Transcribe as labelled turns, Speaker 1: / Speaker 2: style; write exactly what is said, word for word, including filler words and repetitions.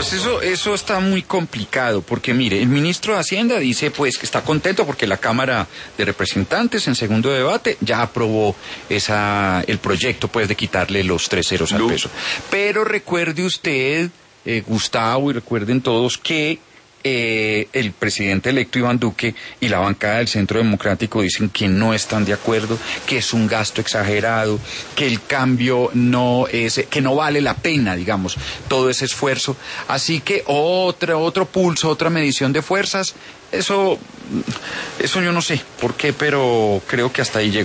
Speaker 1: Pues eso, eso está muy complicado, porque mire, el ministro de Hacienda dice pues que está contento porque la Cámara de Representantes en segundo debate ya aprobó esa, el proyecto pues de quitarle los tres ceros al peso. Pero recuerde usted, eh, Gustavo, y recuerden todos que Eh, el presidente electo Iván Duque y la bancada del Centro Democrático dicen que no están de acuerdo, que es un gasto exagerado, que el cambio no es, que no vale la pena, digamos, todo ese esfuerzo. Así que otra, otro pulso, otra medición de fuerzas, eso, eso yo no sé por qué, pero creo que hasta ahí llegó.